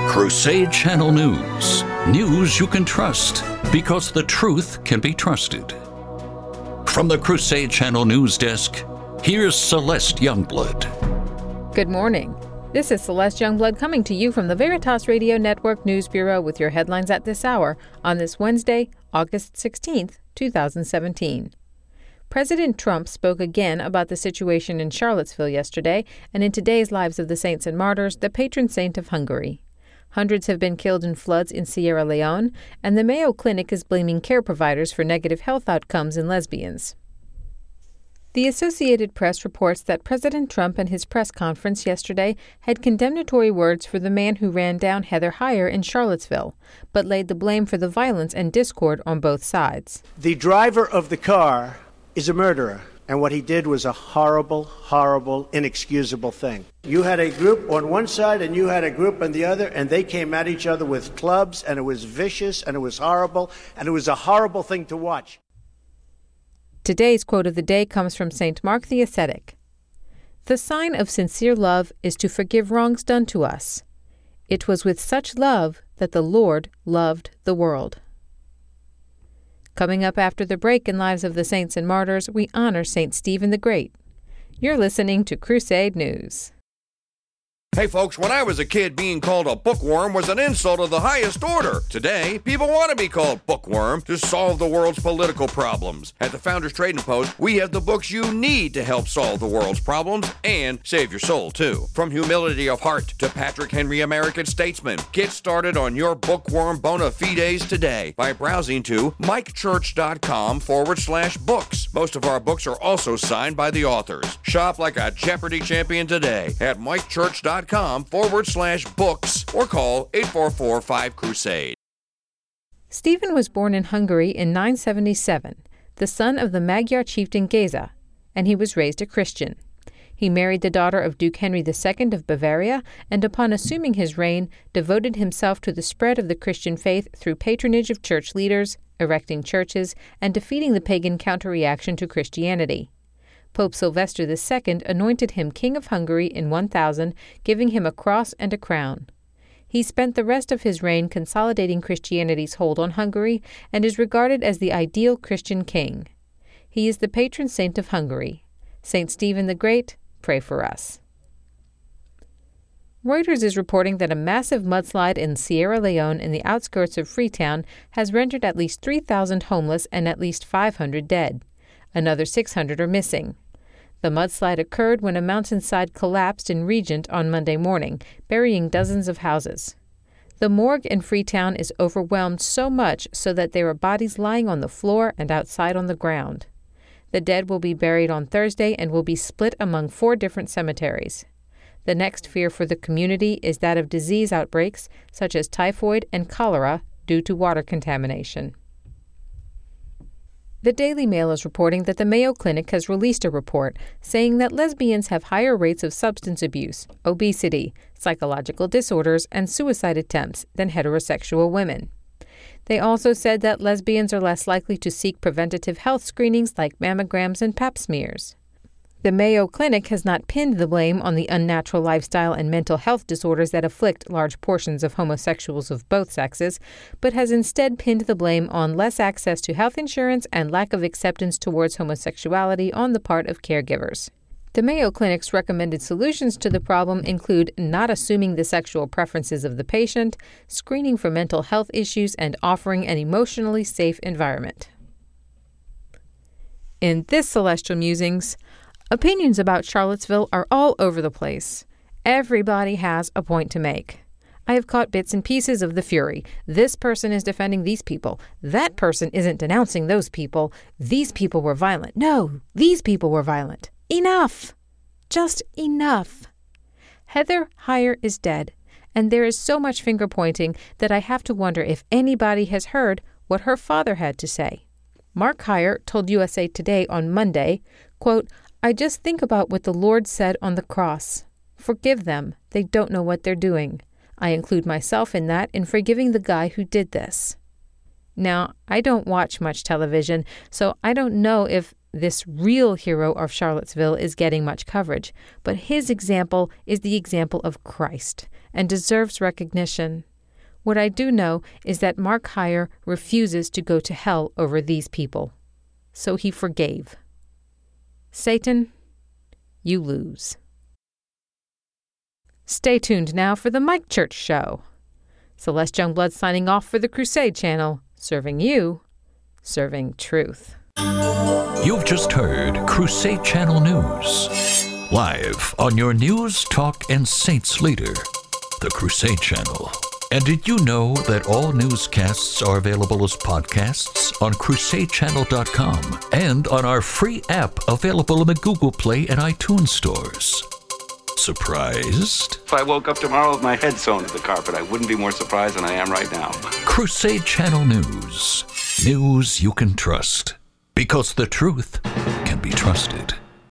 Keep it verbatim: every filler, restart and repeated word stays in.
Crusade Channel News. News you can trust because the truth can be trusted. From the Crusade Channel News Desk, here's Celeste Youngblood. Good morning. This is Celeste Youngblood coming to you from the Veritas Radio Network News Bureau with your headlines at this hour on this Wednesday, August sixteenth, twenty seventeen. President Trump spoke again about the situation in Charlottesville yesterday and in today's Lives of the Saints and Martyrs, the patron saint of Hungary. Hundreds have been killed in floods in Sierra Leone, and the Mayo Clinic is blaming care providers for negative health outcomes in lesbians. The Associated Press reports that President Trump in his press conference yesterday had condemnatory words for the man who ran down Heather Heyer in Charlottesville, but laid the blame for the violence and discord on both sides. The driver of the car is a murderer, and what he did was a horrible, horrible, inexcusable thing. You had a group on one side and you had a group on the other, and they came at each other with clubs, and it was vicious, and it was horrible, and it was a horrible thing to watch. Today's quote of the day comes from Saint Mark the Ascetic. "The sign of sincere love is to forgive wrongs done to us. It was with such love that the Lord loved the world." Coming up after the break in Lives of the Saints and Martyrs, we honor Saint Stephen the Great. You're listening to Crusade News. Hey folks, when I was a kid, being called a bookworm was an insult of the highest order. Today, people want to be called bookworm to solve the world's political problems. At the Founders Trading Post, we have the books you need to help solve the world's problems and save your soul too. From Humility of Heart to Patrick Henry American Statesman. Get started on your bookworm bona fides today by browsing to mikechurch.com forward slash books. Most of our books are also signed by the authors. Shop like a Jeopardy champion today at mikechurch.com forward slash books or call eight four four five crusade. Stephen was born in Hungary in nine seventy-seven, the son of the Magyar chieftain Géza, and he was raised a Christian. He married the daughter of Duke Henry the Second of Bavaria, and upon assuming his reign, devoted himself to the spread of the Christian faith through patronage of church leaders, erecting churches, and defeating the pagan counter-reaction to Christianity. Pope Sylvester the Second anointed him King of Hungary in one thousand, giving him a cross and a crown. He spent the rest of his reign consolidating Christianity's hold on Hungary and is regarded as the ideal Christian king. He is the patron saint of Hungary. Saint Stephen the Great, pray for us. Reuters is reporting that a massive mudslide in Sierra Leone in the outskirts of Freetown has rendered at least three thousand homeless and at least five hundred dead. Another six hundred are missing. The mudslide occurred when a mountainside collapsed in Regent on Monday morning, burying dozens of houses. The morgue in Freetown is overwhelmed so much so that there are bodies lying on the floor and outside on the ground. The dead will be buried on Thursday and will be split among four different cemeteries. The next fear for the community is that of disease outbreaks such as typhoid and cholera due to water contamination. The Daily Mail is reporting that the Mayo Clinic has released a report saying that lesbians have higher rates of substance abuse, obesity, psychological disorders, and suicide attempts than heterosexual women. They also said that lesbians are less likely to seek preventative health screenings like mammograms and pap smears. The Mayo Clinic has not pinned the blame on the unnatural lifestyle and mental health disorders that afflict large portions of homosexuals of both sexes, but has instead pinned the blame on less access to health insurance and lack of acceptance towards homosexuality on the part of caregivers. The Mayo Clinic's recommended solutions to the problem include not assuming the sexual preferences of the patient, screening for mental health issues, and offering an emotionally safe environment. In this Celestial Musings, opinions about Charlottesville are all over the place. Everybody has a point to make. I have caught bits and pieces of the fury. This person is defending these people. That person isn't denouncing those people. These people were violent. No, these people were violent. Enough! Just enough. Heather Heyer is dead, and there is so much finger-pointing that I have to wonder if anybody has heard what her father had to say. Mark Heyer told U S A Today on Monday, quote, "I just think about what the Lord said on the cross. Forgive them. They don't know what they're doing. I include myself in that in forgiving the guy who did this." Now, I don't watch much television, so I don't know if this real hero of Charlottesville is getting much coverage, but his example is the example of Christ and deserves recognition. What I do know is that Mark Heyer refuses to go to hell over these people. So he forgave. Satan, you lose. Stay tuned now for the Mike Church Show. Celeste Youngblood signing off for the Crusade Channel, serving you, serving truth. You've just heard Crusade Channel News, live on your news, talk, and saints leader, the Crusade Channel. And did you know that all newscasts are available as podcasts on crusade channel dot com and on our free app available in the Google Play and iTunes stores? Surprised? If I woke up tomorrow with my head sewn to the carpet, I wouldn't be more surprised than I am right now. Crusade Channel News. News you can trust. Because the truth can be trusted.